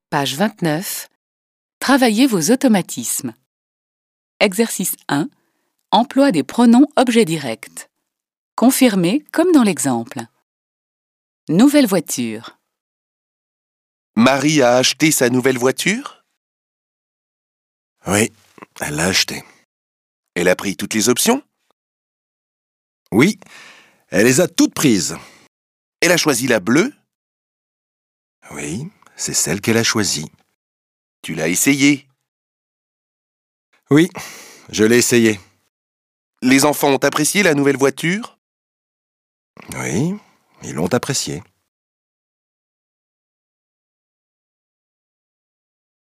Page 29. Travaillez vos automatismes. Exercice 1. Emploi des pronoms objets directs. Confirmez comme dans l'exemple. Nouvelle voiture. Marie a acheté sa nouvelle voiture? Oui, elle l'a acheté. Elle a pris toutes les options? Oui, elle les a toutes prises. Elle a choisi la bleue? Oui, c'est celle qu'elle a choisie. Tu l'as essayée? Oui, je l'ai essayée. Les enfants ont apprécié la nouvelle voiture? Oui, ils l'ont appréciée.